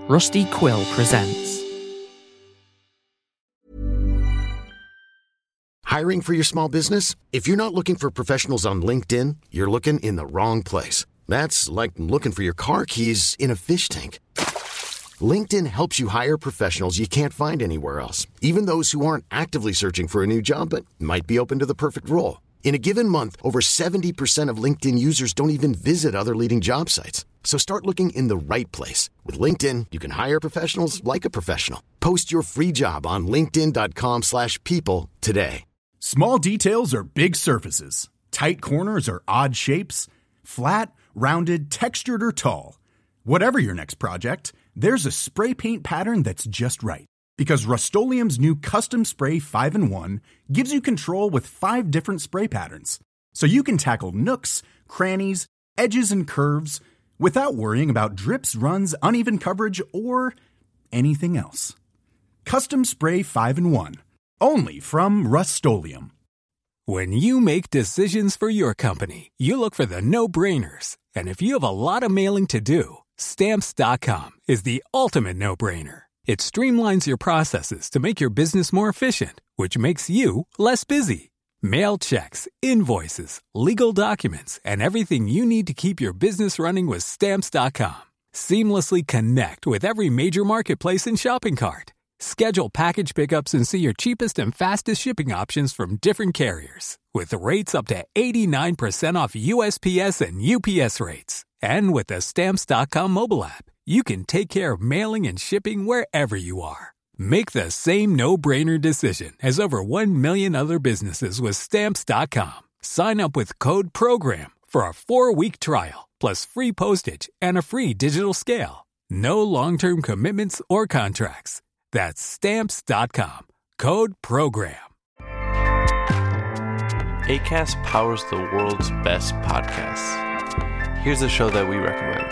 Rusty Quill presents. Hiring for your small business? If you're not looking for professionals on LinkedIn, you're looking in the wrong place. That's like looking for your car keys in a fish tank. LinkedIn helps you hire professionals you can't find anywhere else, even those who aren't actively searching for a new job but might be open to the perfect role. In a given month, over 70% of LinkedIn users don't even visit other leading job sites. So start looking in the right place. With LinkedIn, you can hire professionals like a professional. Post your free job on linkedin.com/people today. Small details are big surfaces. Tight corners are odd shapes. Flat, rounded, textured, or tall. Whatever your next project, there's a spray paint pattern that's just right. Because Rust-Oleum's new Custom Spray 5-in-1 gives you control with 5 different spray patterns. So you can tackle nooks, crannies, edges, and curves without worrying about drips, runs, uneven coverage, or anything else. Custom Spray 5-in-1. Only from Rust-Oleum. When you make decisions for your company, you look for the no-brainers. And if you have a lot of mailing to do, Stamps.com is the ultimate no-brainer. It streamlines your processes to make your business more efficient, which makes you less busy. Mail checks, invoices, legal documents, and everything you need to keep your business running with Stamps.com. Seamlessly connect with every major marketplace and shopping cart. Schedule package pickups and see your cheapest and fastest shipping options from different carriers, with rates up to 89% off USPS and UPS rates. And with the Stamps.com mobile app, you can take care of mailing and shipping wherever you are. Make the same no-brainer decision as over 1 million other businesses with Stamps.com. Sign up with code PROGRAM for a 4-week trial, plus free postage and a free digital scale. No long-term commitments or contracts. That's Stamps.com. Code PROGRAM. Acast powers the world's best podcasts. Here's a show that we recommend.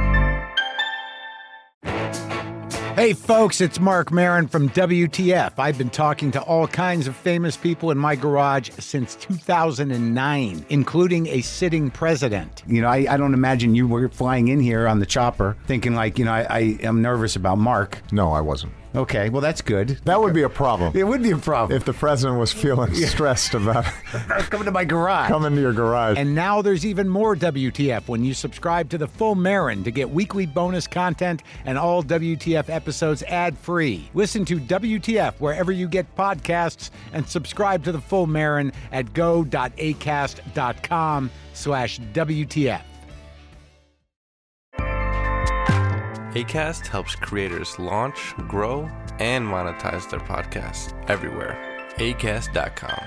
Hey folks, it's Mark Maron from WTF. I've been talking to all kinds of famous people in my garage since 2009, including a sitting president. I don't imagine you were flying in here on the chopper thinking I am nervous about Mark. No, I wasn't. Okay, well, that's good. That would be a problem. It would be a problem. If the president was feeling stressed about coming to my garage. Coming to your garage. And now there's even more WTF when you subscribe to The Full Marin to get weekly bonus content and all WTF episodes ad-free. Listen to WTF wherever you get podcasts and subscribe to The Full Marin at go.acast.com/WTF. Acast helps creators launch, grow, and monetize their podcasts everywhere. Acast.com.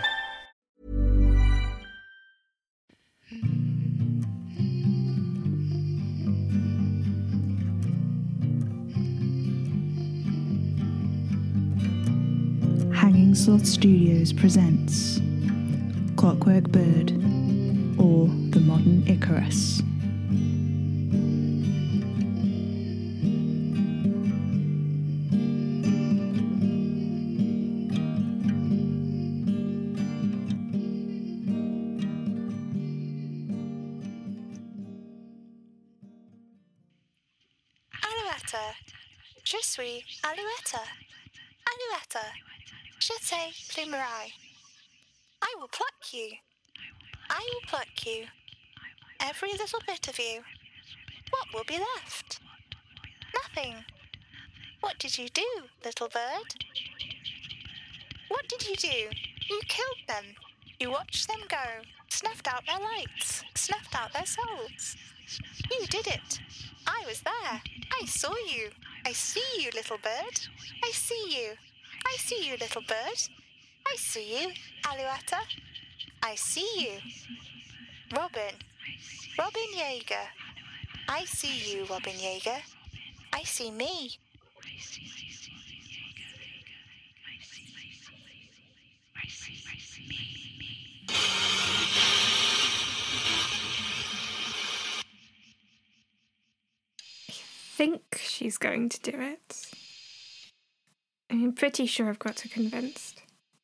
Hanging Sloth Studios presents Clockwork Bird, or The Modern Icarus. Je suis Alouette. Alouette. Je te plumerai. I will pluck you. I will pluck you. Every little bit of you. What will be left? Nothing. What did you do, little bird? What did you do? You killed them. You watched them go. Snuffed out their lights. Snuffed out their souls. You did it. I was there. I saw you. I see you, little bird. I see you. I see you, little bird. I see you, Alouette. I see you. Robin. Robin Yeager. I see you, Robin Yeager. I see me. I think she's going to do it. I'm pretty sure I've got her convinced.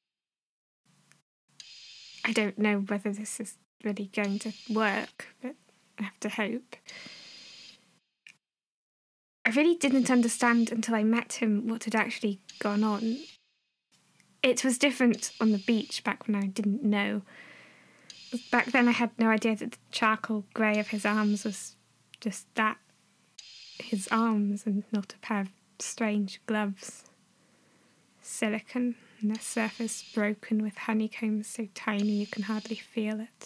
I don't know whether this is really going to work, but I have to hope. I really didn't understand until I met him what had actually gone on. It was different on the beach back when I didn't know. Back then I had no idea that the charcoal grey of his arms was just that. His arms and not a pair of strange gloves. Silicon and their surface broken with honeycombs so tiny you can hardly feel it.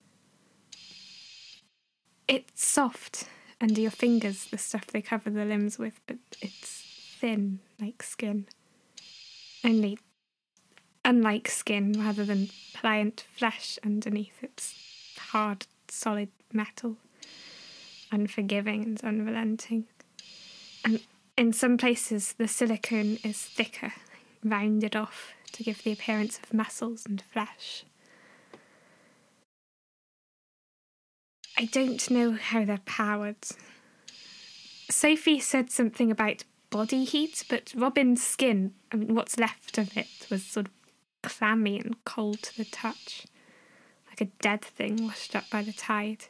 It's soft under your fingers, the stuff they cover the limbs with, but it's thin like skin. Only, unlike skin, rather than pliant flesh underneath, it's hard, solid metal, unforgiving and unrelenting. And in some places, the silicone is thicker, rounded off to give the appearance of muscles and flesh. I don't know how they're powered. Sophie said something about body heat, but Robin's skin, what's left of it, was sort of clammy and cold to the touch, like a dead thing washed up by the tide.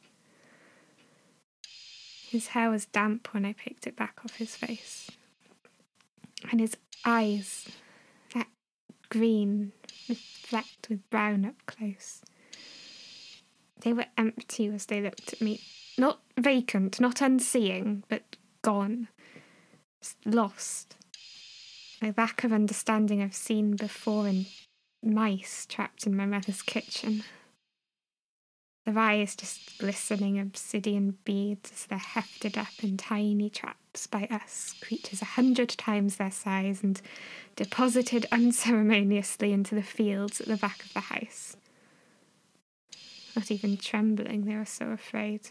His hair was damp when I picked it back off his face. And his eyes, that green, flecked with brown up close. They were empty as they looked at me. Not vacant, not unseeing, but gone. Just lost. A lack of understanding I've seen before in mice trapped in my mother's kitchen. Their eyes just glistening obsidian beads as they're hefted up in tiny traps by us, creatures 100 times their size, and deposited unceremoniously into the fields at the back of the house. Not even trembling, they were so afraid.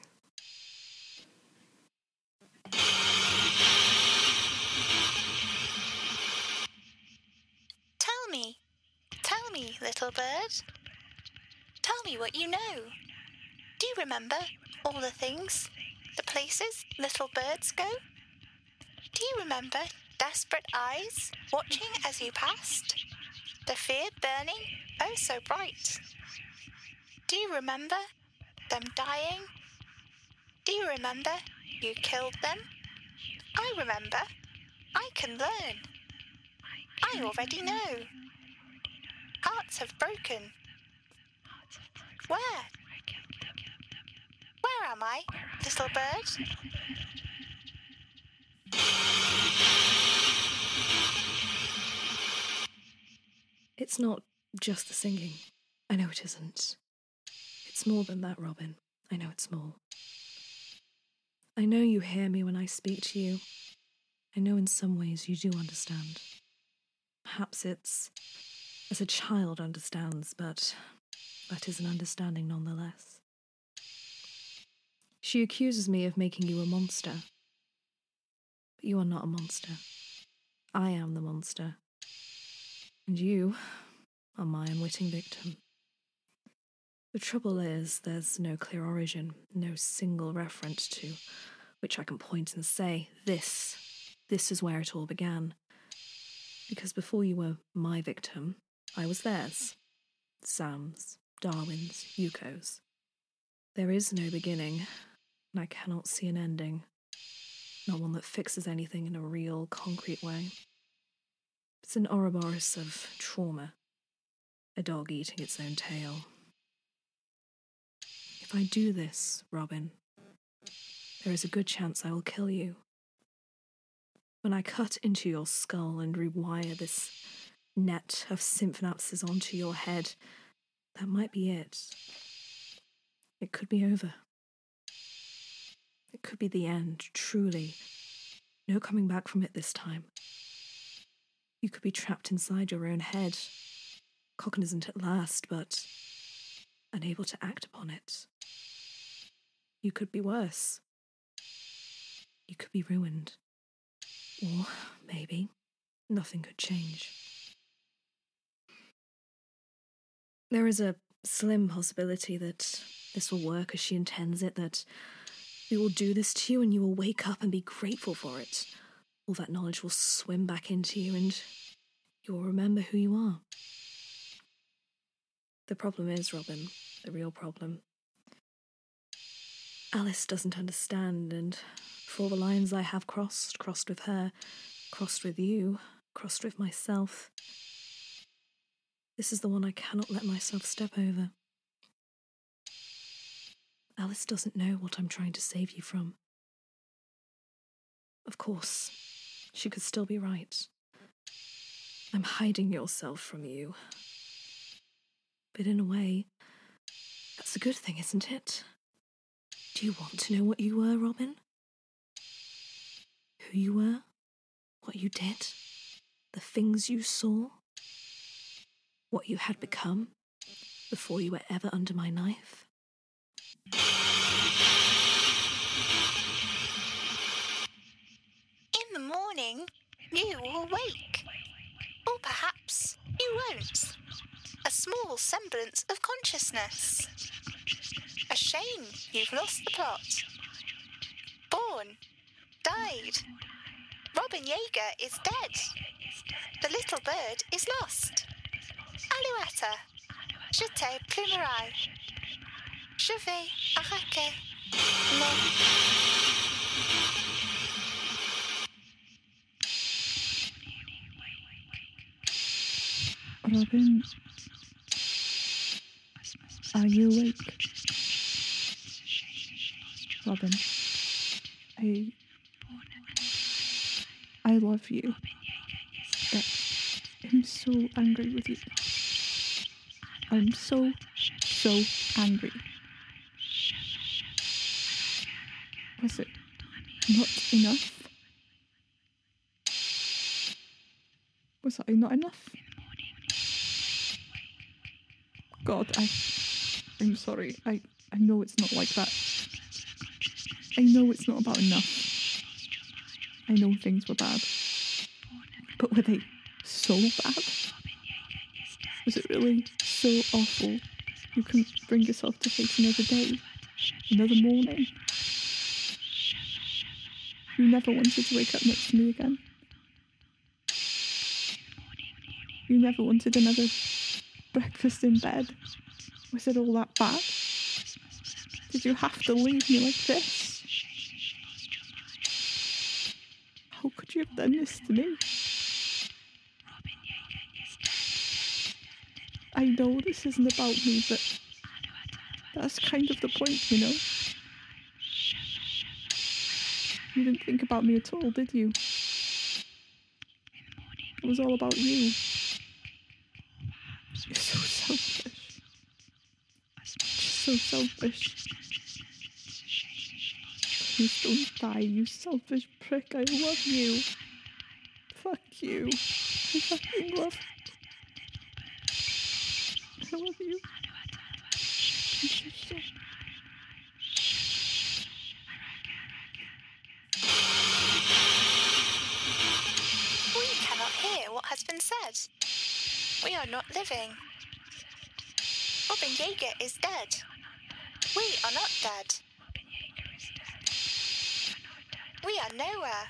Tell me, little bird. Tell me what you know. Do you remember all the things, the places little birds go? Do you remember desperate eyes watching as you passed? The fear burning oh so bright? Do you remember them dying? Do you remember you killed them? I remember. I can learn. I already know. Hearts have broken. Where? Where am I, little bird? It's not just the singing. I know it isn't. It's more than that, Robin. I know it's more. I know you hear me when I speak to you. I know in some ways you do understand. Perhaps it's as a child understands, but that is an understanding nonetheless. She accuses me of making you a monster. But you are not a monster. I am the monster. And you are my unwitting victim. The trouble is, there's no clear origin, no single reference to which I can point and say, this is where it all began. Because before you were my victim, I was theirs. Sam's, Darwin's, Yuko's. There is no beginning, and I cannot see an ending. Not one that fixes anything in a real, concrete way. It's an Ouroboros of trauma. A dog eating its own tail. If I do this, Robin, there is a good chance I will kill you. When I cut into your skull and rewire this net of synapses onto your head, that might be it. It could be over. It could be the end, truly. No coming back from it this time. You could be trapped inside your own head, cognizant at last, but unable to act upon it. You could be worse. You could be ruined. Or maybe nothing could change. There is a slim possibility that this will work as she intends it, that we will do this to you and you will wake up and be grateful for it. All that knowledge will swim back into you and you will remember who you are. The problem is, Robin, the real problem. Alice doesn't understand, and For all the lines I have crossed with her, crossed with you, crossed with myself. This is the one I cannot let myself step over. Alice doesn't know what I'm trying to save you from. Of course, she could still be right. I'm hiding yourself from you. But in a way, that's a good thing, isn't it? Do you want to know what you were, Robin? Who you were? What you did? The things you saw? What you had become before you were ever under my knife? In the morning, you will wake. Or perhaps you won't. A small semblance of consciousness. A shame you've lost the plot. Born. Died. Robin Yeager is dead. The little bird is lost. Alouetta. Je te plumerai. Je vais arrêter. Robin, are you awake? Robin, I love you. But I'm so angry with you. I'm so angry. Was it not enough? Was I not enough? God, I'm sorry. I know it's not like that. I know it's not about enough. I know things were bad. But were they so bad? Was it really so awful you couldn't bring yourself to face another day, another morning? You never wanted to wake up next to me again. You never wanted another breakfast in bed. Was it all that bad? Did you have to leave me like this? How could you have done this to me? I know this isn't about me, but that's kind of the point, you know? You didn't think about me at all, did you? It was all about you. You're so selfish. Just so selfish. Please don't die, you selfish prick. I love you. Fuck you. I fucking love you. I love you. We cannot hear what has been said. We are not living. Robin Yeager is dead. We are not dead. We are nowhere.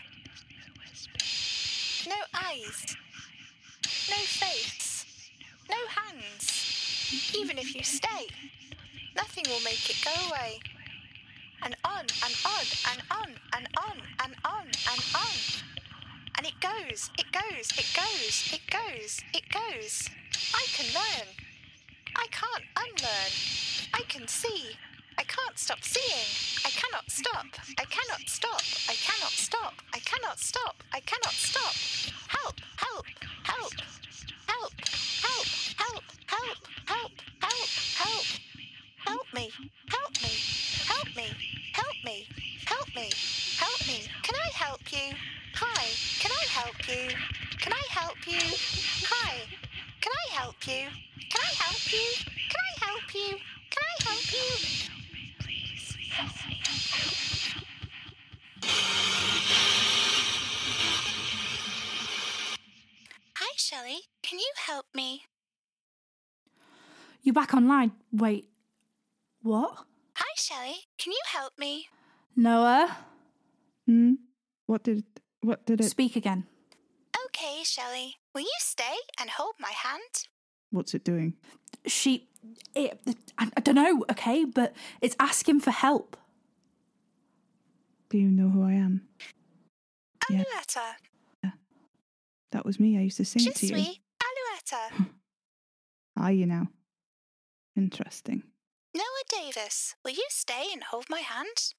No eyes. No face. No hands. Even if you stay, nothing will make it go away. And on and on and on and on and on and on. And it goes, it goes, it goes, it goes, it goes. I can learn. I can't unlearn. I can see. I can't stop seeing. I cannot stop. I cannot stop. I cannot stop. I cannot stop. I cannot stop. Help, help, help, help, help, help, help, help, help, help. Help me, help me, help me, help me, help me, help me. Can I help you? Hi, can I help you? Can I help you? Hi, can I help you? Can I help you? Can I help you? Can I help you? Please, help me. Hi, Shelley. Can you help me? You back online? Wait. What? Hi, Shelley. Can you help me? Noah? What did it... Speak again. Okay, Shelley. Will you stay and hold my hand? What's it doing? I don't know, okay, but it's asking for help. Do you know who I am? Alouetta. That was me. I used to sing Je it to you. suis Alouetta. Are you now? Interesting. Noah Davis, will you stay and hold my hand?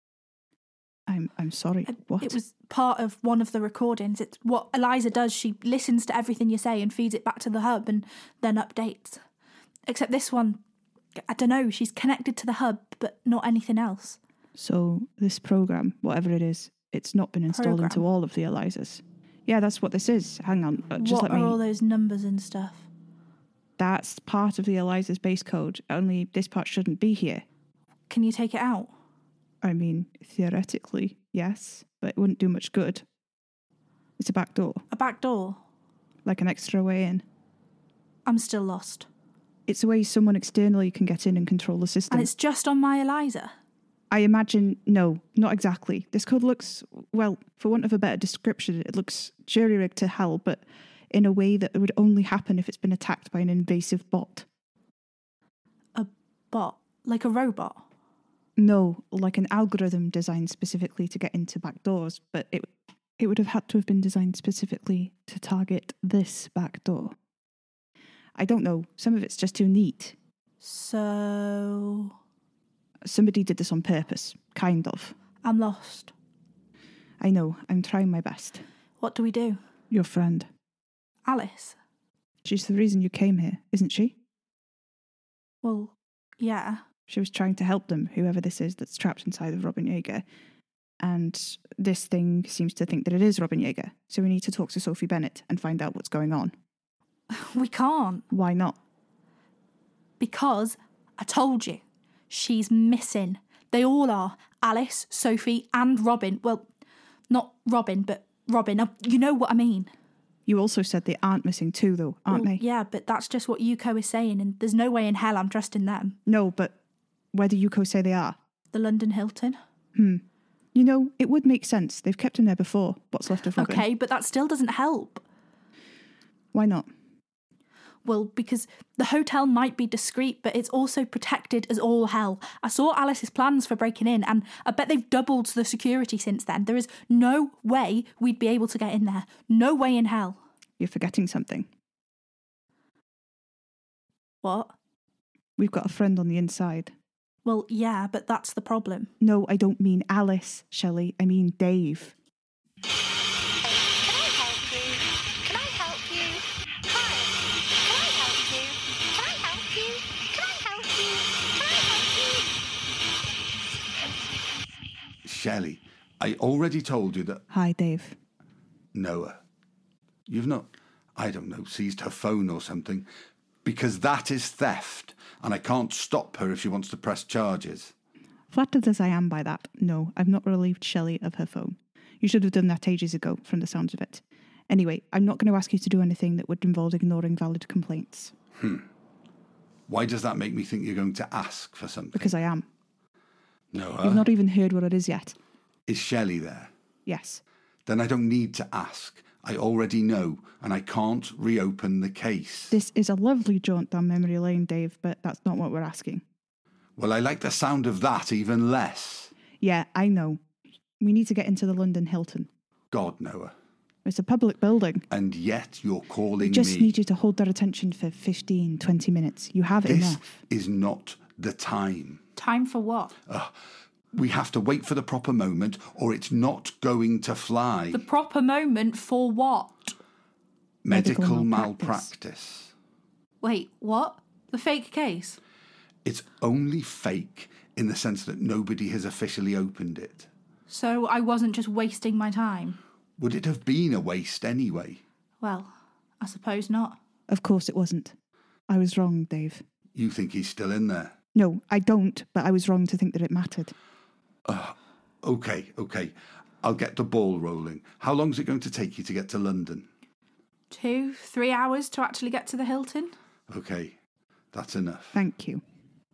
I'm sorry. What? It was part of one of the recordings. It's what Eliza does. She listens to everything you say and feeds it back to the hub and then updates. Except this one, I don't know, she's connected to the hub, but not anything else. So this program, whatever it is, it's not been installed into all of the Elizas. Yeah, that's what this is. Hang on. Just what let me... are all those numbers and stuff? That's part of the Eliza's base code, only this part shouldn't be here. Can you take it out? I mean, theoretically, yes, but it wouldn't do much good. It's a back door. A back door? Like an extra way in. I'm still lost. It's a way someone externally can get in and control the system. And it's just on my Eliza? I imagine, no, not exactly. This code looks, well, for want of a better description, it looks jury-rigged to hell, but in a way that would only happen if it's been attacked by an invasive bot. A bot? Like a robot? No, like an algorithm designed specifically to get into back doors, but it would have had to have been designed specifically to target this back door. I don't know, some of it's just too neat. So... Somebody did this on purpose, kind of. I'm lost. I know, I'm trying my best. What do we do? Your friend. Alice? She's the reason you came here, isn't she? Well, yeah. She was trying to help them, whoever this is that's trapped inside of Robin Yeager. And this thing seems to think that it is Robin Yeager. So we need to talk to Sophie Bennett and find out what's going on. We can't. Why not? Because, I told you, she's missing. They all are. Alice, Sophie and Robin. Well, not Robin, but Robin. You know what I mean. You also said they aren't missing too, though, aren't they? Yeah, but that's just what Yuko is saying, and there's no way in hell I'm trusting them. No, but where do Yuko say they are? The London Hilton. You know, it would make sense. They've kept him there before. What's left of Robin? Okay, but that still doesn't help. Why not? Well, because the hotel might be discreet, but it's also protected as all hell. I saw Alice's plans for breaking in, and I bet they've doubled the security since then. There is no way we'd be able to get in there. No way in hell. You're forgetting something. What? We've got a friend on the inside. Well, yeah, but that's the problem. No, I don't mean Alice, Shelley. I mean Dave. Can I help you? Can I help you? Hi. Can I help you? Can I help you? Can I help you? Can I help you? Shelley, I already told you that... Hi, Dave. Noah, you've not, I don't know, seized her phone or something, because that is theft, and I can't stop her if she wants to press charges. Flattered as I am by that, no, I've not relieved Shelley of her phone. You should have done that ages ago, from the sounds of it. Anyway, I'm not going to ask you to do anything that would involve ignoring valid complaints. Why does that make me think you're going to ask for something? Because I am. Noah, You've not even heard what it is yet. is Shelley there? Yes. Then I don't need to ask. I already know, and I can't reopen the case. This is a lovely jaunt down memory lane, Dave, but that's not what we're asking. Well, I like the sound of that even less. Yeah, I know. We need to get into the London Hilton. God, Noah. It's a public building. And yet you're calling We me... just need you to hold their attention for 15, 20 minutes. You have This enough. is not the time. Time for what? We have to wait for the proper moment, or it's not going to fly. The proper moment for what? Medical malpractice. Wait, what? The fake case? It's only fake in the sense that nobody has officially opened it. So I wasn't just wasting my time? Would it have been a waste anyway? Well, I suppose not. Of course it wasn't. I was wrong, Dave. You think he's still in there? No, I don't, but I was wrong to think that it mattered. Okay. I'll get the ball rolling. How long is it going to take you to get to London? 2-3 hours to actually get to the Hilton? Okay, that's enough. Thank you.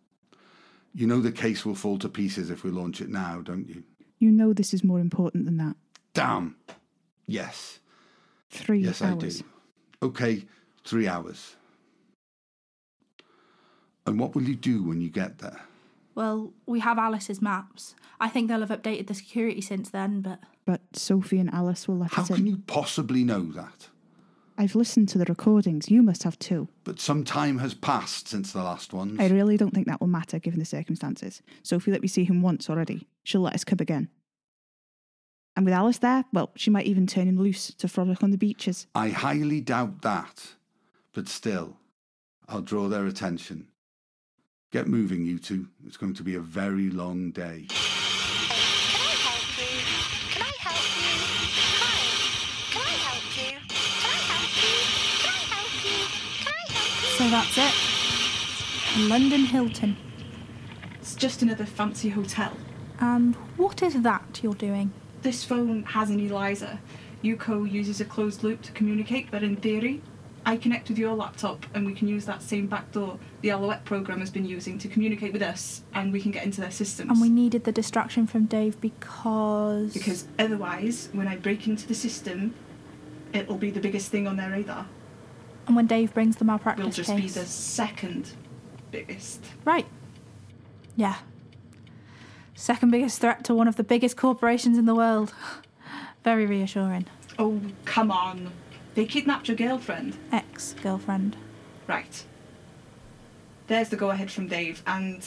You know the case will fall to pieces if we launch it now, don't you? You know this is more important than that. Damn. Yes. 3 yes, hours. I do. Okay, 3 hours. And what will you do when you get there? Well, we have Alice's maps. I think they'll have updated the security since then, but... But Sophie and Alice will let How us in. can you possibly know that? I've listened to the recordings. You must have too. But some time has passed since the last ones. I really don't think that will matter given the circumstances. Sophie let me see him once already. She'll let us come again. And with Alice there, well, she might even turn him loose to frolic on the beaches. I highly doubt that. But still, I'll draw their attention. Get moving, you two. It's going to be a very long day. Can I help you? Can I help you? Hi. Can I help you? Can I help you? Can I help you? Can I help you? So that's it. London Hilton. It's just another fancy hotel. And what is that you're doing? This phone has an ELISA. Yuko uses a closed loop to communicate, but in theory, I connect with your laptop and we can use that same backdoor the Alouette program has been using to communicate with us, and we can get into their systems. And we needed the distraction from Dave because... Because otherwise, when I break into the system, it'll be the biggest thing on their radar. And when Dave brings the malpractice We'll just case... be the second biggest. Right. Yeah. Second biggest threat to one of the biggest corporations in the world. Very reassuring. Oh, come on. They kidnapped your girlfriend. Ex-girlfriend. Right. There's the go-ahead from Dave, and...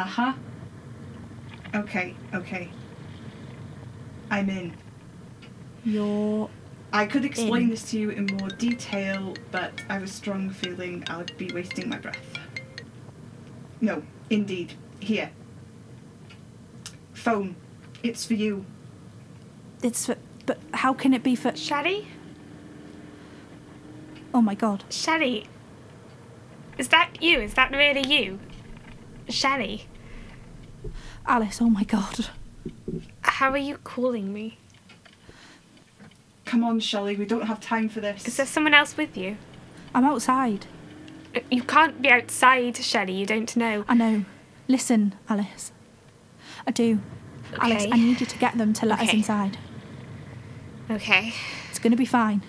Okay. I'm in. You're... I could explain in. this to you in more detail, but I have a strong feeling I would be wasting my breath. No, indeed. Here. Phone. It's for you. It's for... But how can it be for... Shelley? Oh my god. Shelley? Is that you? Is that really you? Shelley? Alice, oh my god. How are you calling me? Come on, Shelley, we don't have time for this. Is there someone else with you? I'm outside. You can't be outside, Shelley, you don't know. I know. Listen, Alice. I do. Okay. Alice, I need you to get them to let us inside. Okay. It's going to be fine.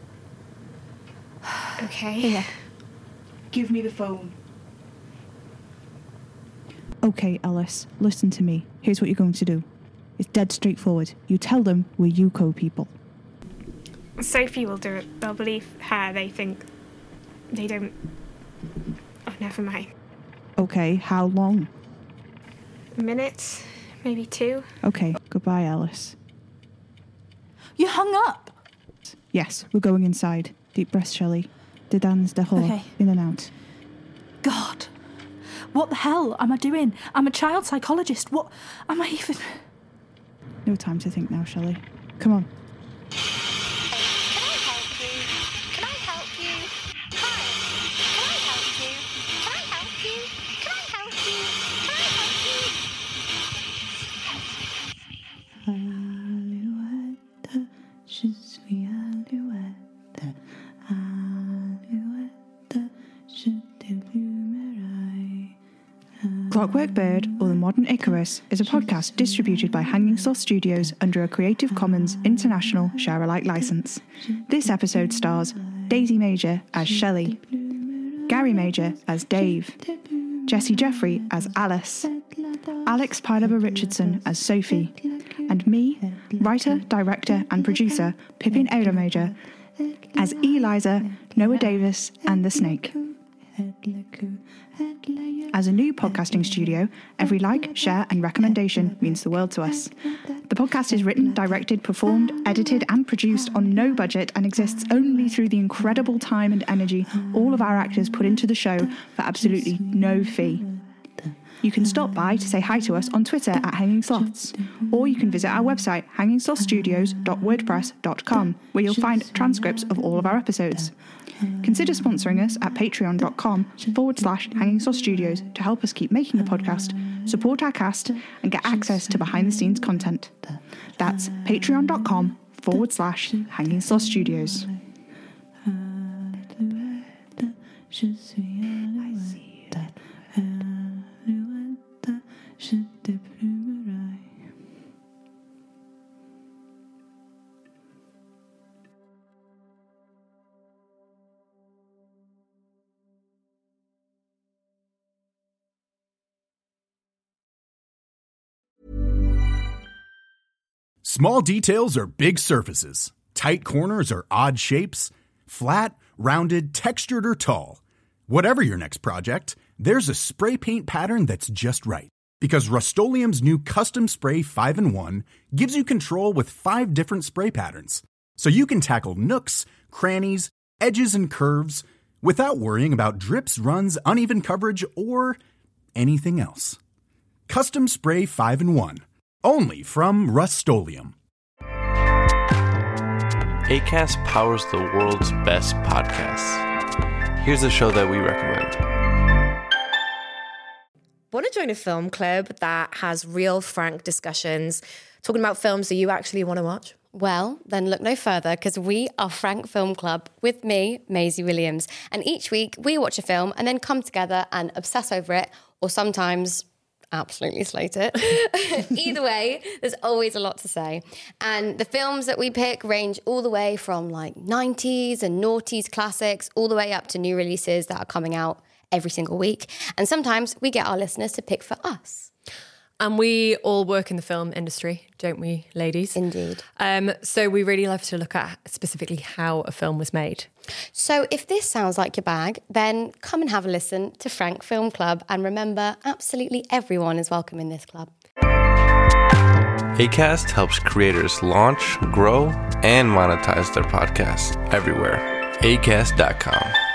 Okay. Here. Give me the phone. Okay, Alice, listen to me. Here's what you're going to do. It's dead straightforward. You tell them we're Yuko people. Sophie will do it. They'll believe her. They think... They don't... Oh, never mind. Okay, how long? A minute? Maybe 2? Okay, goodbye, Alice. You hung up! Yes, we're going inside. Deep breath, Shelley. De dans de hall. Okay. In and out. God. What the hell am I doing? I'm a child psychologist. What am I even... No time to think now, Shelley. Come on. Can I help you? Can I help you? Hi. Can I help you? Can I help you? Can I help you? Can I help you? Alouette, je suis Alouette. Alouette, je t'allumerai. Clockwork Bird, or The Modern Icarus, is a podcast distributed by Hanging Sloth Studios under a Creative Commons International Share-alike license. This episode stars Daisy Major as Shelley, Gary Major as Dave, Jessie Jeffrey as Alice, Alex Pylaber Richardson as Sophie, and me, writer, director and producer Pippin Major, as Eliza, Noah Davis and the Snake. As a new podcasting studio, every like, share and recommendation means the world to us. The podcast is written, directed, performed, edited and produced on no budget and exists only through the incredible time and energy all of our actors put into the show for absolutely no fee. You can stop by to say hi to us on Twitter at Hanging Sloths, or you can visit our website hangingslothstudios.wordpress.com, where you'll find transcripts of all of our episodes. Consider sponsoring us at patreon.com/Hanging Sloth Studios to help us keep making the podcast, support our cast, and get access to behind-the-scenes content. That's patreon.com/Hanging Sloth Studios. Small details are big surfaces. Tight corners are odd shapes. Flat, rounded, textured, or tall. Whatever your next project, there's a spray paint pattern that's just right. Because Rust-Oleum's new Custom Spray 5-in-1 gives you control with 5 different spray patterns. So you can tackle nooks, crannies, edges, and curves without worrying about drips, runs, uneven coverage, or anything else. Custom Spray 5-in-1. Only from Rust-Oleum. Acast powers the world's best podcasts. Here's a show that we recommend. Want to join a film club that has real, frank discussions, talking about films that you actually want to watch? Well, then look no further, because we are Frank Film Club with me, Maisie Williams. And each week we watch a film and then come together and obsess over it, or sometimes absolutely slate it. Either way, there's always a lot to say. And the films that we pick range all the way from like 90s and noughties classics, all the way up to new releases that are coming out every single week. And sometimes we get our listeners to pick for us. And we all work in the film industry, don't we, ladies? Indeed. So we really love to look at specifically how a film was made. So if this sounds like your bag, then come and have a listen to Frank Film Club. And remember, absolutely everyone is welcome in this club. Acast helps creators launch, grow, and monetize their podcasts everywhere. Acast.com.